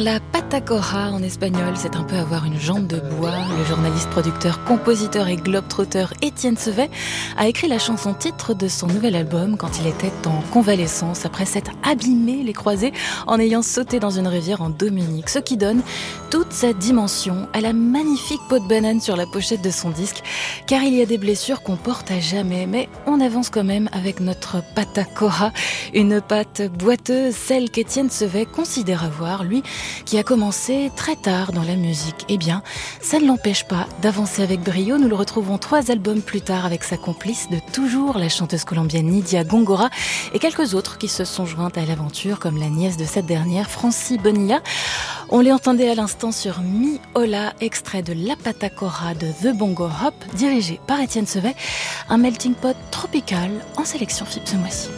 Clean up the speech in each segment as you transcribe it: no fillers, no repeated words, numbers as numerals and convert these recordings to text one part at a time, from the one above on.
La Patacoja en espagnol, c'est un peu avoir une jambe de bois. Le journaliste, producteur, compositeur et globe-trotteur Étienne Sevet a écrit la chanson titre de son nouvel album quand il était en convalescence après s'être abîmé les croisés en ayant sauté dans une rivière en Dominique. Ce qui donne toute sa dimension à la magnifique peau de banane sur la pochette de son disque, car il y a des blessures qu'on porte à jamais, mais on avance quand même avec notre Patacoja, une pâte boiteuse, celle qu'Étienne Sevet considère avoir, lui, qui a commencé très tard dans la musique. Eh bien, ça ne l'empêche pas d'avancer avec brio. Nous le retrouvons 3 albums plus tard avec sa complice de toujours, la chanteuse colombienne Nidia Góngora, et quelques autres qui se sont jointes à l'aventure, comme la nièce de cette dernière, Franci Bonilla. On les entendait à l'instant sur Mi Hola, extrait de La Patacoja de The Bongo Hop, dirigé par Étienne Sevet, un melting pot tropical en sélection FIP ce mois-ci.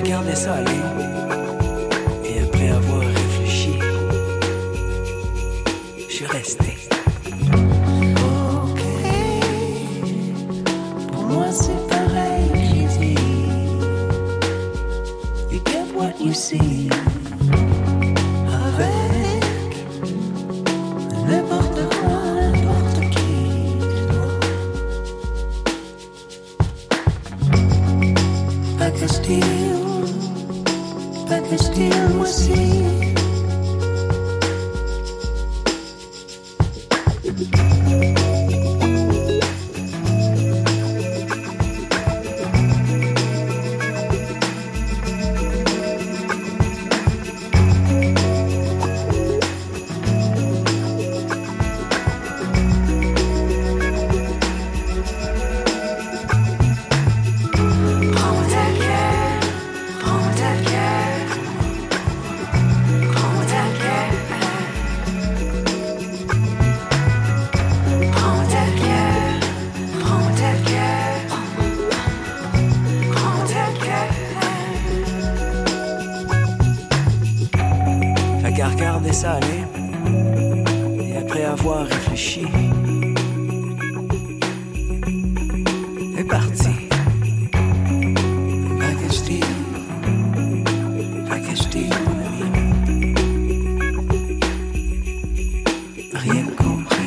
regardé ça aller. Et après avoir réfléchi, je suis resté. Ok, pour moi c'est pareil, j'ai dit. You get what you see. Avec n'importe quoi, n'importe qui. Pas que style, moi aussi. Regarder ça aller. Et après avoir réfléchi, est parti. Package deal, mon ami. Rien compris.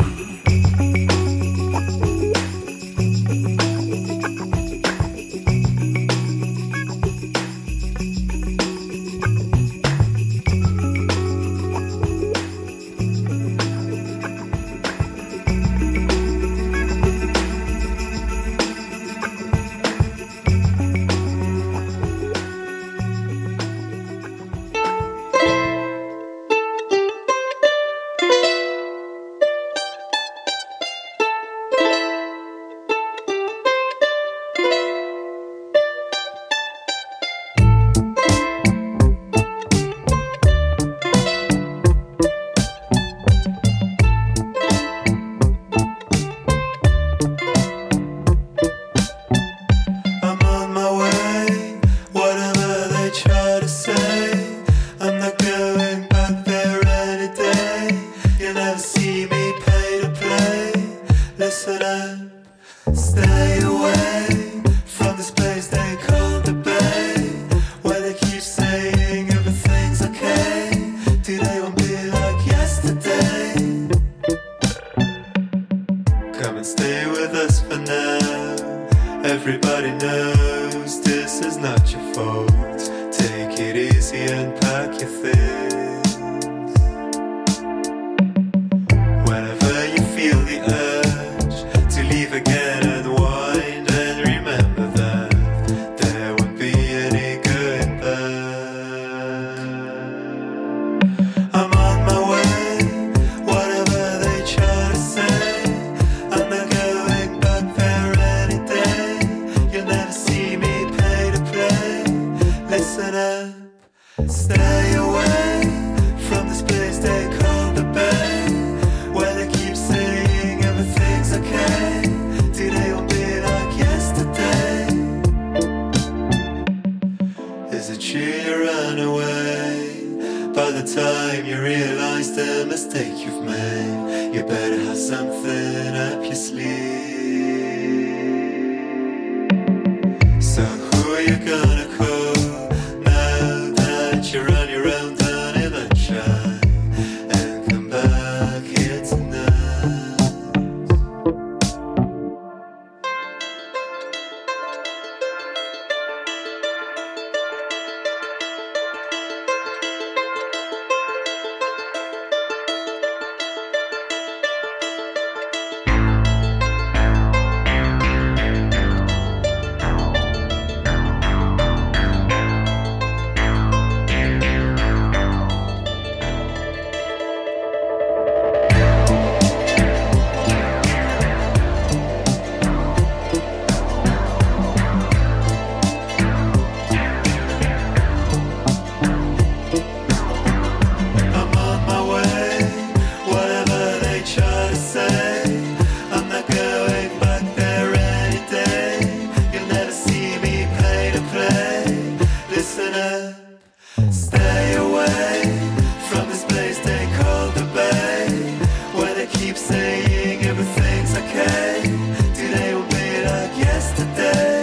listener. Stay away from this place they call the Bay, where they keep saying everything's okay. Today will be like yesterday.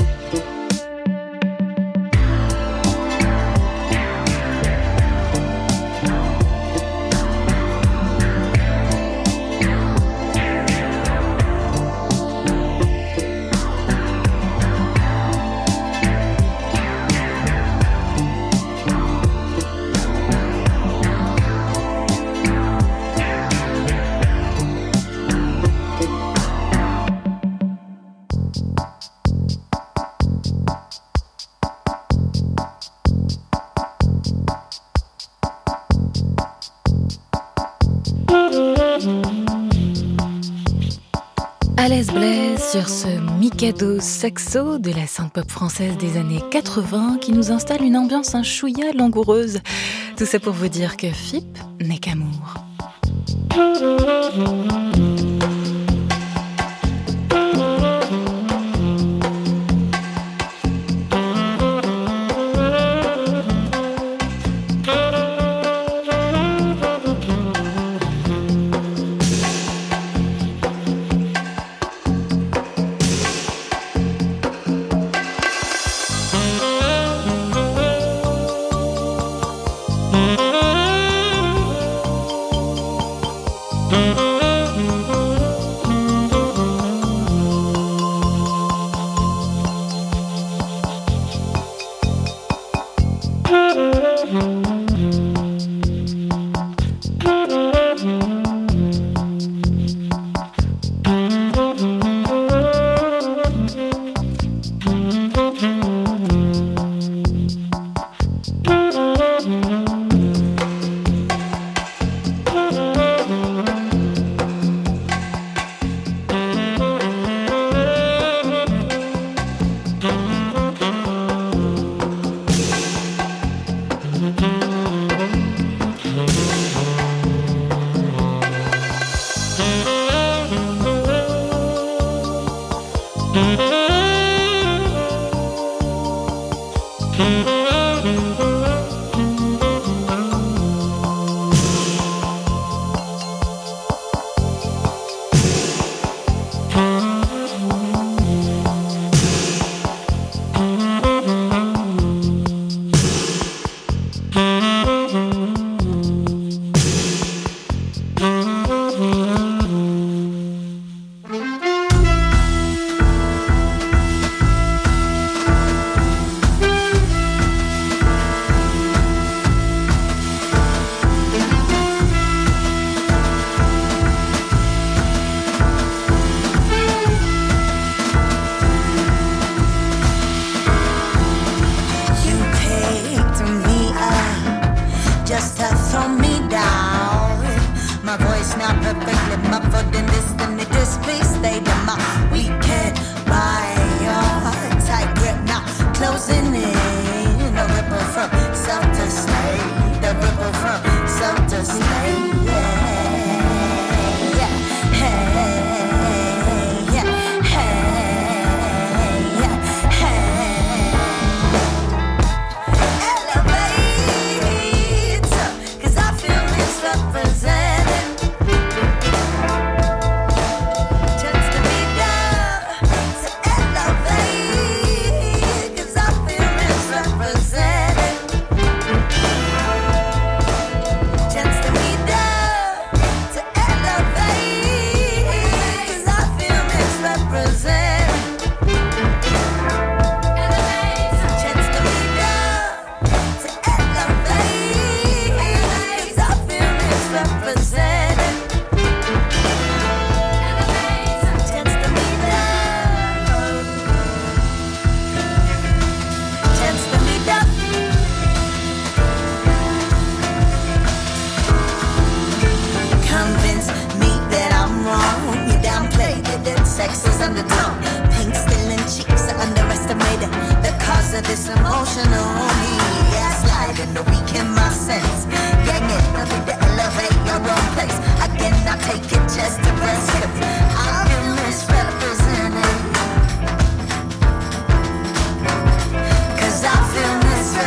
Alès Blaise sur ce Mikado Saxo de la synth-pop française des années 80 qui nous installe une ambiance un chouïa langoureuse. Tout ça pour vous dire que FIP n'est qu'amour. Cause I feel misrepresented.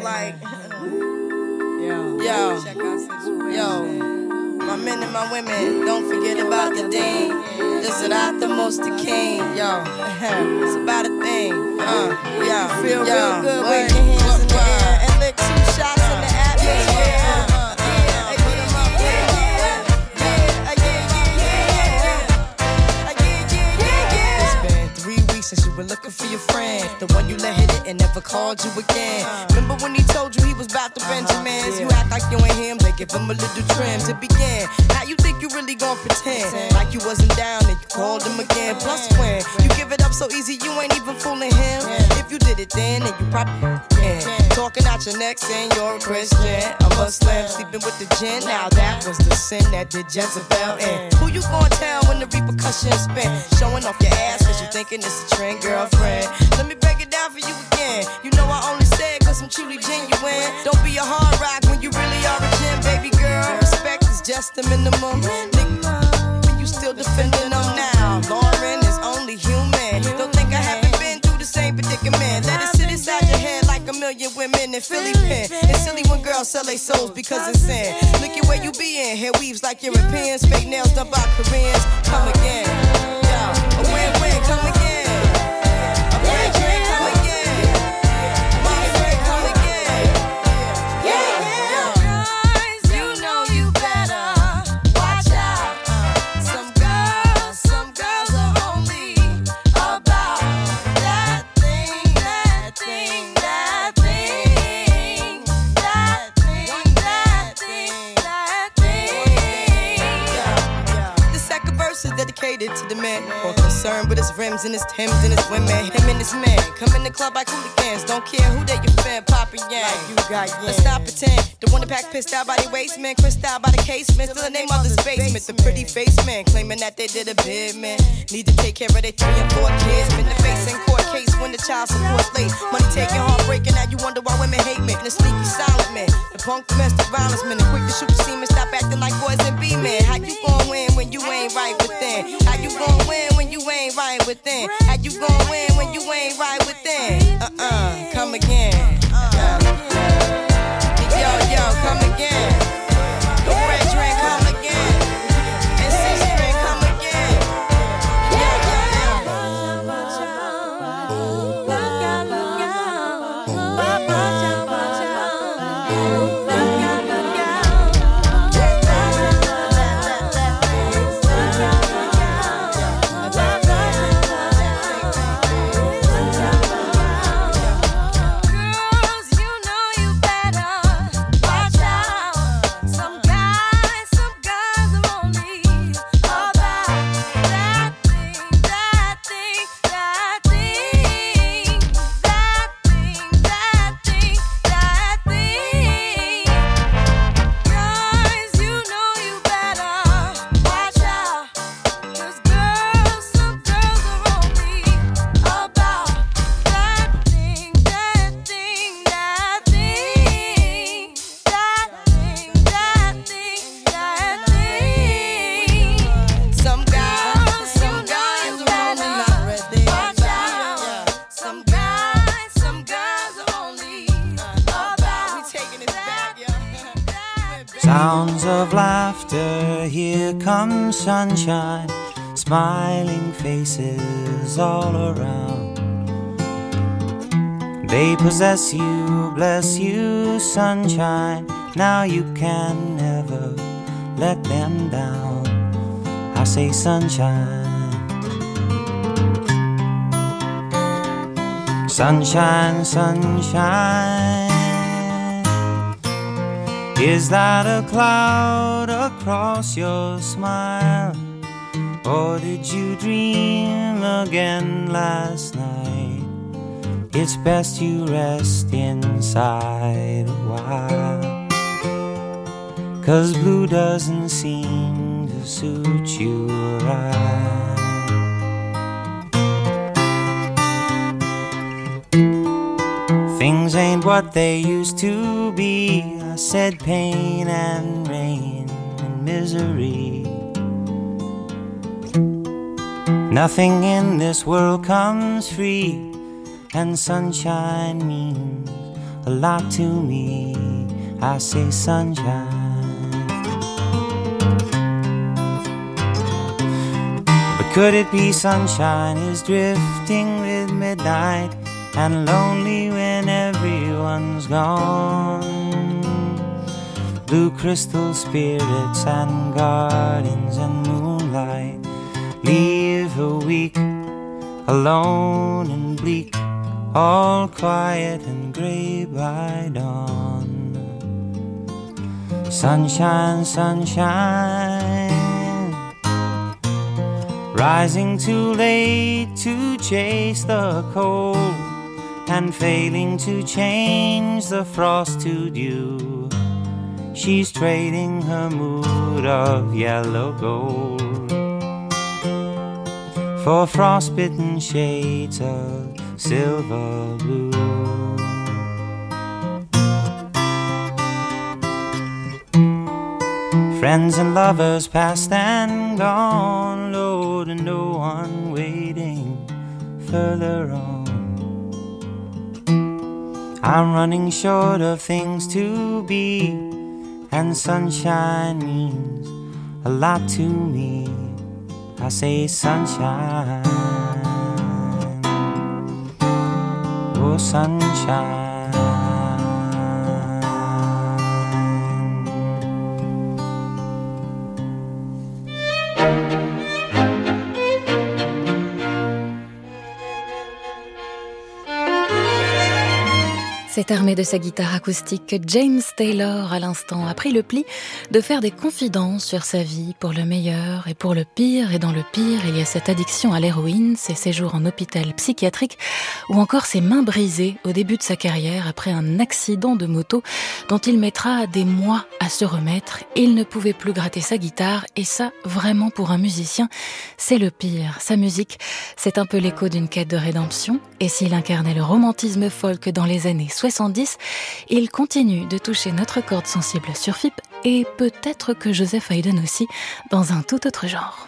like, yo, my men and my women, don't forget about the dean. This is not the most the king, yo. It's about a thing, yo. Feel real good, wave your hands in the air and lick 2 shots in the atmosphere. Since you were looking for your friend, the one you let hit it and never called you again. Remember when he told you he was about to Benjamins? You act like you ain't him, they give him a little trim to begin. Now you think you really gon' pretend like you wasn't down and you called him again. Plus when you give it up so easy, you ain't even fooling him. If you did it then you probably talking out your neck saying you're a Christian, a Muslim, sleeping with the gin. Now that was the sin that did Jezebel in. Who you gon' tell when the repercussions spin? Showing off your ass cause you thinking it's a trend, girlfriend. Let me break it down for you again. You know I only say it cause I'm truly genuine. Don't be a hard rock when you really are a gem, baby girl. Respect is just the minimum. Nigga, you still defending them now. Lauren is only human. Don't think I haven't been through the same predicament. Let it sit inside your head like a million women in Philly pen. It's silly when girls sell their souls because it's sin. Look at where you be in. Hair weaves like Europeans. Fake nails done by Koreans. Come again. Yo, a win-win, come again. To the man, more concerned with his rims and his Timbs and his women. Him and his man come in the club like hooligans. Don't care who they your fan, Papa Yang. Like you got yang. Let's not pretend. The one that pack pissed out by the waist, man. Crissed out by the casement. Still the name of the basement. The pretty face man claiming that they did a bid, man. Need to take care of their 3 and 4 kids. Been the face in court case when the child support's late. Money taking, heartbreaking. Now you wonder why women hate me. The sneaky silent man, the punk domestic violence man, the quick to shoot the semen. Stop acting like boys and be men. How you gon' win when you ain't right within? How you gon' win when you ain't right within? How you gon' win when you ain't right within? Come again. Yo, come again. The red drink, come again. And 6 drink, come again. Sounds of laughter, here comes sunshine, smiling faces all around. They possess you, bless you, sunshine. Now you can never let them down. I say sunshine. Sunshine, sunshine. Is that a cloud across your smile? Or did you dream again last night? It's best you rest inside a while, 'cause blue doesn't seem to suit you right. Things ain't what they used to be. I said pain and rain and misery. Nothing in this world comes free, and sunshine means a lot to me. I say sunshine. But could it be sunshine is drifting with midnight and lonely when everyone's gone? Blue crystal spirits and gardens and moonlight leave her weak, alone and bleak, all quiet and gray by dawn. Sunshine, sunshine, rising too late to chase the cold and failing to change the frost to dew. She's trading her mood of yellow gold for frostbitten shades of silver blue. Friends and lovers past and gone, Lord, and no one waiting further on. I'm running short of things to be, and sunshine means a lot to me. I say sunshine, oh sunshine. C'est armé de sa guitare acoustique que James Taylor, à l'instant, a pris le pli de faire des confidences sur sa vie, pour le meilleur et pour le pire. Et dans le pire, il y a cette addiction à l'héroïne, ses séjours en hôpital psychiatrique ou encore ses mains brisées au début de sa carrière après un accident de moto dont il mettra des mois à se remettre. Il ne pouvait plus gratter sa guitare et ça, vraiment pour un musicien, c'est le pire. Sa musique, c'est un peu l'écho d'une quête de rédemption et s'il incarnait le romantisme folk dans les années 70, il continue de toucher notre corde sensible sur FIP et peut-être que Joseph Haydn aussi, dans un tout autre genre.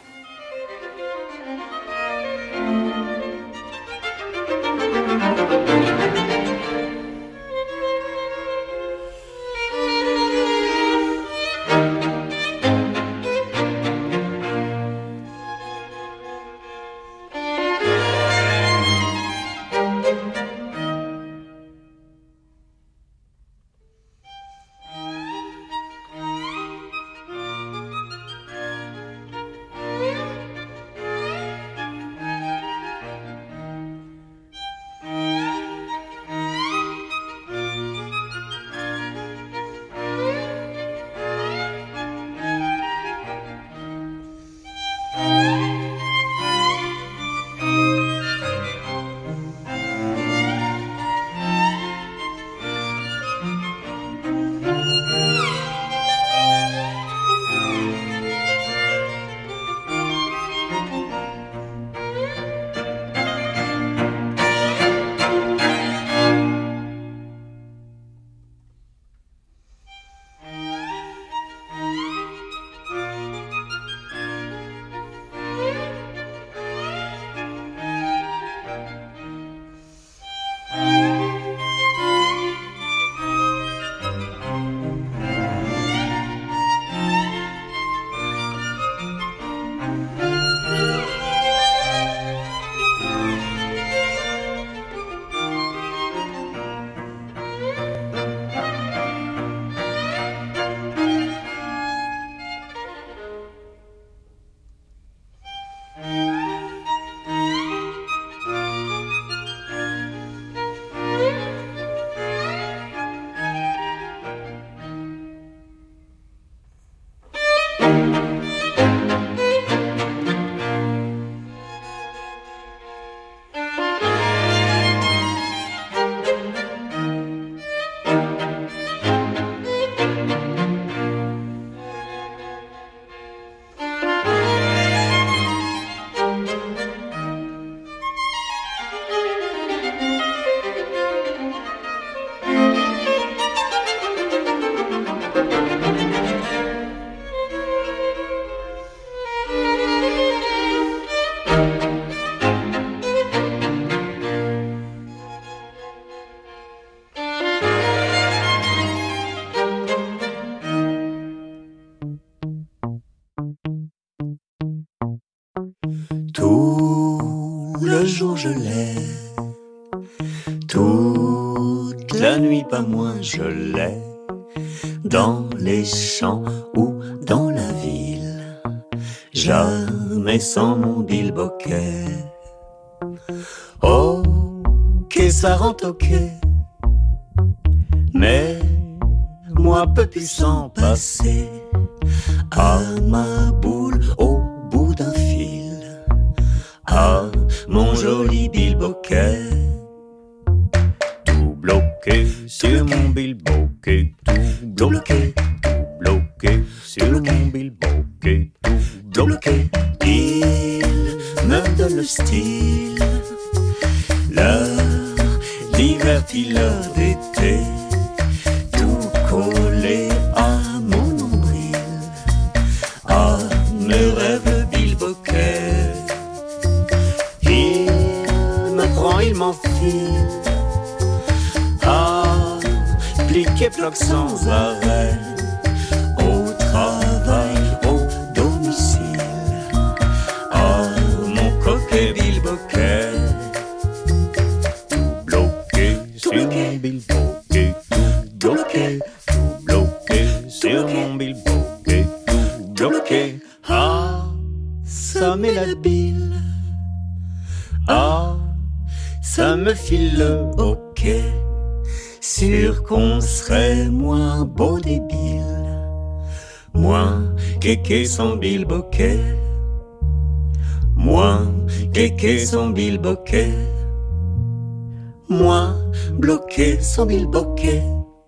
jour je l'ai. Toute la nuit pas moins je l'ai. Dans les champs ou dans la ville, jamais sans mon bilboquet. Ok, ça rend ok, mais moi peux-tu s'en passer à ma boule au bout d'un fil, à mon joli bilboquet. Tout bloqué sur mon bilboquet, tout bloqué sur mon bilboquet, tout bloqué. Il me donne le style, l'heure d'hiver puis l'heure d'été, tout collé à mon nombril, à mes rêves bilboquet. Il me prend, il m'enfile, appliqué bloc sans arrêt, au travail, au domicile, à mon coquet bilboquet. Tout bloqué sur mon bilboquet, tout bloqué sur mon bilboquet, tout bloqué. Ah, ça met la bile, ah, ça me file le hoquet. Sûr qu'on serait moins beau débile, moins kéké sans bilboquet, moins kéké sans bilboquet, moins bloqué sans bilboquet.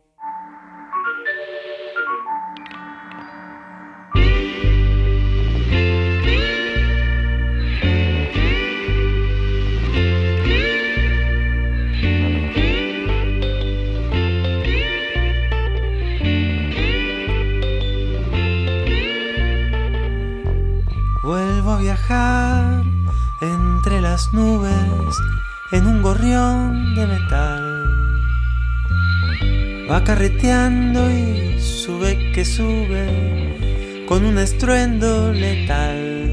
Viajar entre las nubes en un gorrión de metal. Va carreteando y sube que sube con un estruendo letal.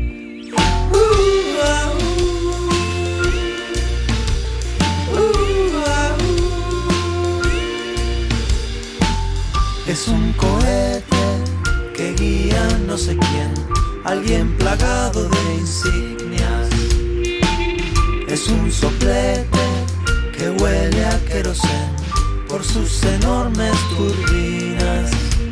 Es un cohete que guía no sé quién, alguien plagado de insignias. Es un soplete que huele a querosén por sus enormes turbinas.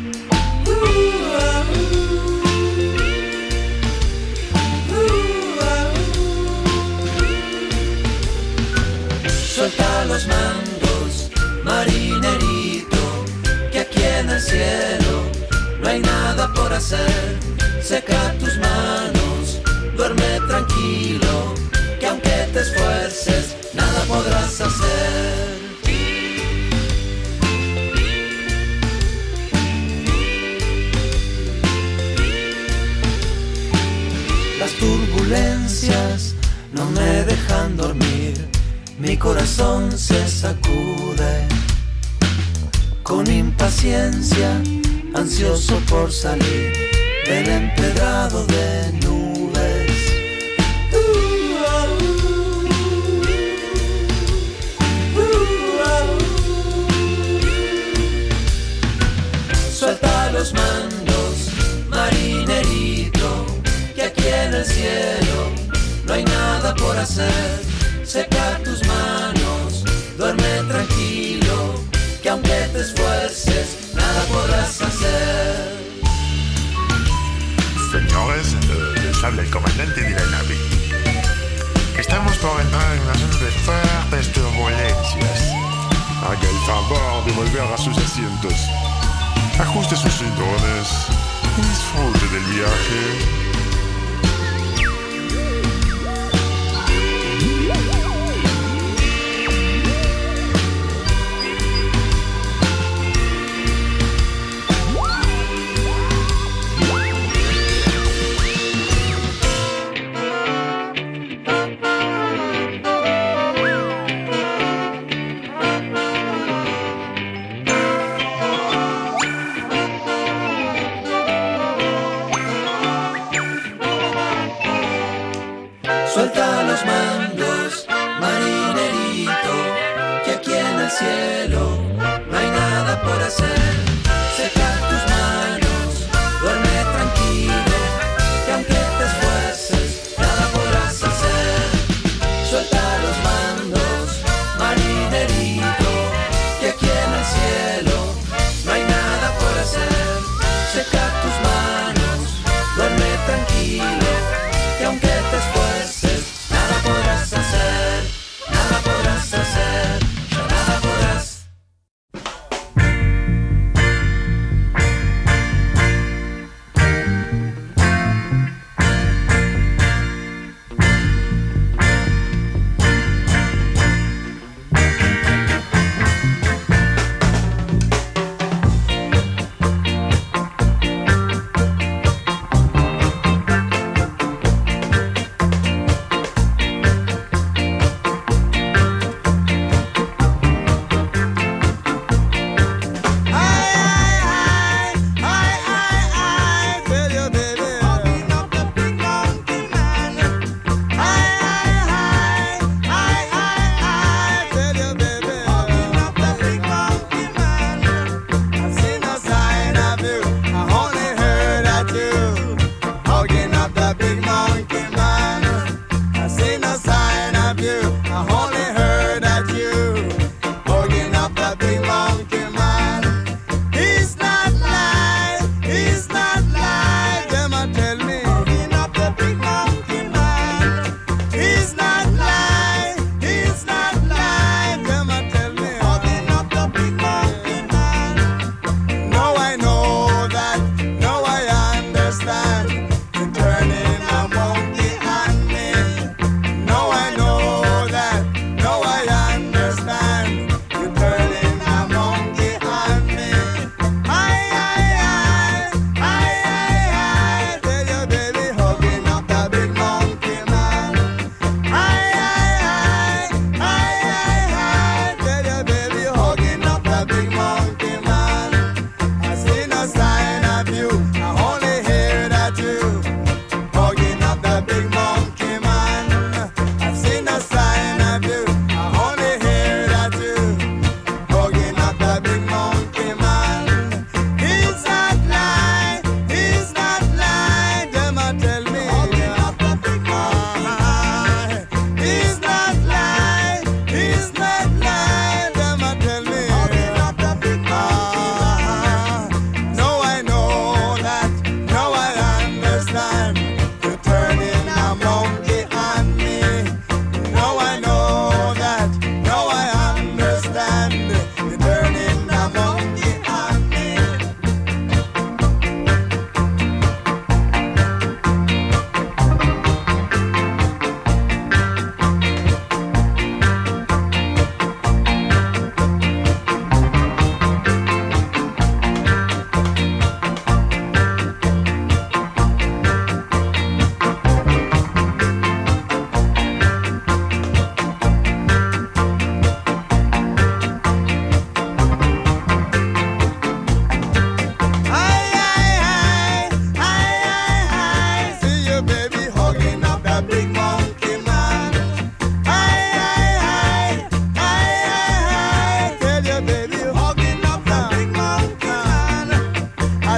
Suelta los mandos, marinerito, que aquí en el cielo no hay nada por hacer. Seca tus manos, duerme tranquilo, que aunque te esfuerces, nada podrás hacer. Las turbulencias no me dejan dormir, mi corazón se sacude con impaciencia, ansioso por salir del empedrado de nubes. Suelta los mandos, marinerito, que aquí en el cielo no hay nada por hacer. Seca tus manos, duerme tranquilo, que aunque te esfuerces, nada podrás hacer. Señores, les habla el comandante de la nave. Estamos por entrar en una zona de fuertes turbulencias. Haga el favor de volver a sus asientos. Ajuste sus cinturones y disfrute del viaje.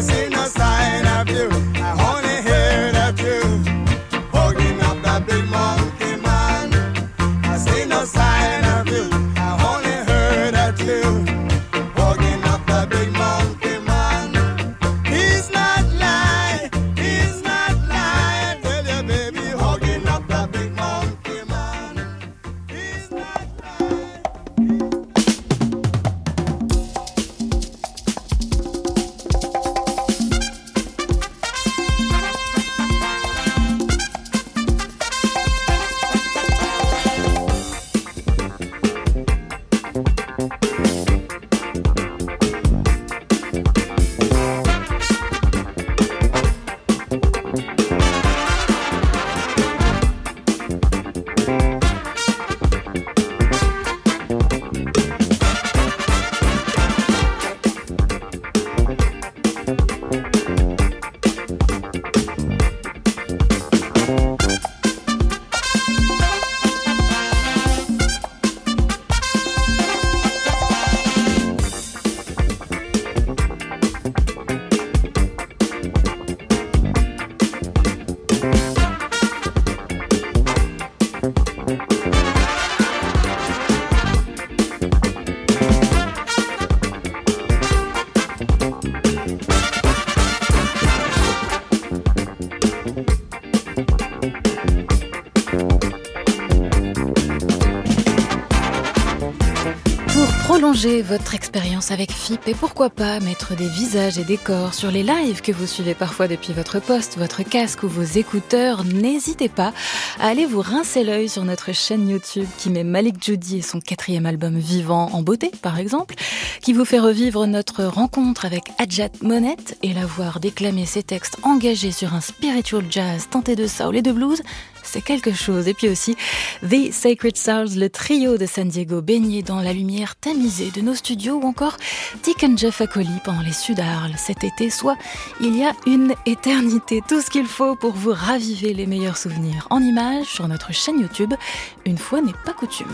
see no sign of you. I only heard of you hugging up that big monkey man. I see no sign of you. I only heard of you hugging up that big monkey man. He's not lying. He's not lying. Tell you, baby, hugging up that big monkey man. He's not lying. Prolongez votre expérience avec FIP et pourquoi pas mettre des visages et des corps sur les lives que vous suivez parfois depuis votre poste, votre casque ou vos écouteurs. N'hésitez pas à aller vous rincer l'œil sur notre chaîne YouTube qui met Malik Judy et son 4e album Vivant en beauté par exemple, qui vous fait revivre notre rencontre avec Adjat Monette et la voir déclamer ses textes engagés sur un spiritual jazz teinté de soul et de blues. C'est quelque chose. Et puis aussi The Sacred Souls, le trio de San Diego baigné dans la lumière tamisée de nos studios, ou encore Dick and Jeff Acoli pendant les Sudarles cet été, soit il y a une éternité. Tout ce qu'il faut pour vous raviver les meilleurs souvenirs en images sur notre chaîne YouTube. Une fois n'est pas coutume.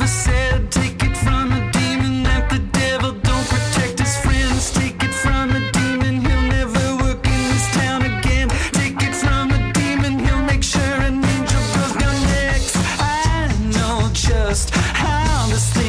said, take it from a demon that the devil don't protect his friends. Take it from a demon, he'll never work in this town again. Take it from a demon, he'll make sure an angel goes down next. I know just how this